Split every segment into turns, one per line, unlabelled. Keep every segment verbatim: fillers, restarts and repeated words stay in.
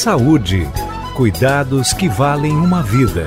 Saúde. Cuidados que valem uma vida.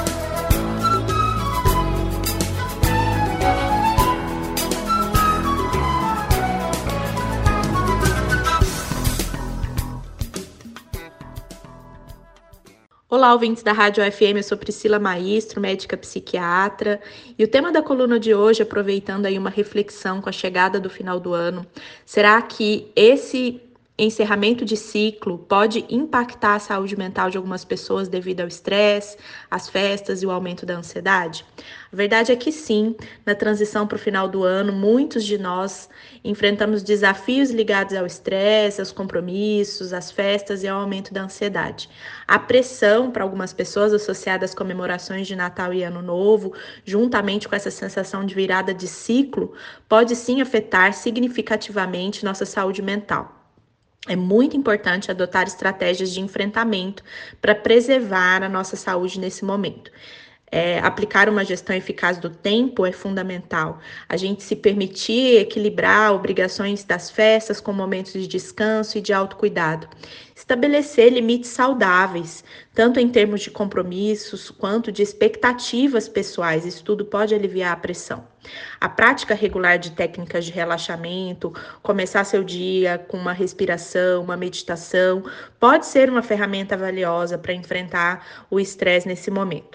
Olá, ouvintes da Rádio F M, eu sou Priscila Maestro, médica psiquiatra, e o tema da coluna de hoje, aproveitando aí uma reflexão com a chegada do final do ano, será que esse encerramento de ciclo pode impactar a saúde mental de algumas pessoas devido ao estresse, às festas e o aumento da ansiedade? A verdade é que sim, na transição para o final do ano, muitos de nós enfrentamos desafios ligados ao estresse, aos compromissos, às festas e ao aumento da ansiedade. A pressão para algumas pessoas associada às comemorações de Natal e Ano Novo, juntamente com essa sensação de virada de ciclo, pode sim afetar significativamente nossa saúde mental. É muito importante adotar estratégias de enfrentamento para preservar a nossa saúde nesse momento. É, aplicar uma gestão eficaz do tempo é fundamental. A gente se permitir equilibrar obrigações das festas com momentos de descanso e de autocuidado. Estabelecer limites saudáveis, tanto em termos de compromissos quanto de expectativas pessoais. Isso tudo pode aliviar a pressão. A prática regular de técnicas de relaxamento, começar seu dia com uma respiração, uma meditação, pode ser uma ferramenta valiosa para enfrentar o estresse nesse momento.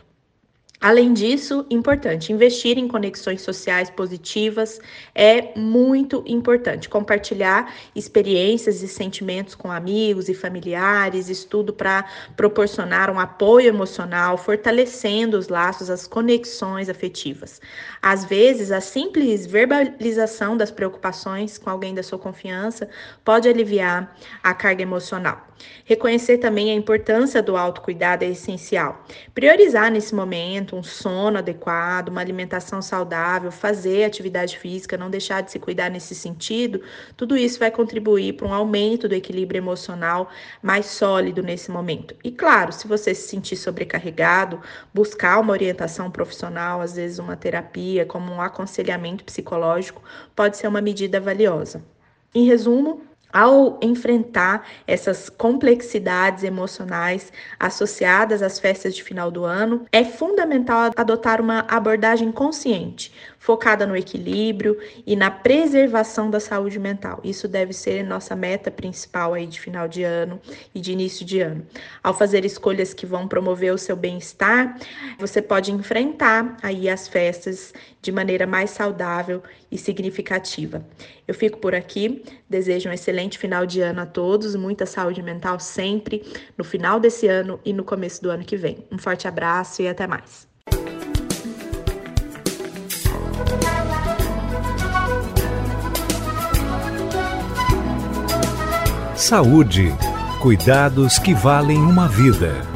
Além disso, importante, investir em conexões sociais positivas é muito importante. Compartilhar experiências e sentimentos com amigos e familiares, estudo para proporcionar um apoio emocional, fortalecendo os laços, as conexões afetivas. Às vezes, a simples verbalização das preocupações com alguém da sua confiança pode aliviar a carga emocional. Reconhecer também a importância do autocuidado é essencial. Priorizar nesse momento um sono adequado, uma alimentação saudável, fazer atividade física, não deixar de se cuidar nesse sentido, tudo isso vai contribuir para um aumento do equilíbrio emocional mais sólido nesse momento. E claro, se você se sentir sobrecarregado, buscar uma orientação profissional, às vezes uma terapia, como um aconselhamento psicológico, pode ser uma medida valiosa. Em resumo, ao enfrentar essas complexidades emocionais associadas às festas de final do ano, é fundamental adotar uma abordagem consciente, focada no equilíbrio e na preservação da saúde mental. Isso deve ser nossa meta principal aí de final de ano e de início de ano. Ao fazer escolhas que vão promover o seu bem-estar, você pode enfrentar aí as festas de maneira mais saudável e significativa. Eu fico por aqui, desejo um excelente final de ano a todos, muita saúde mental sempre, no final desse ano e no começo do ano que vem. Um forte abraço e até mais.
Saúde. Cuidados que valem uma vida.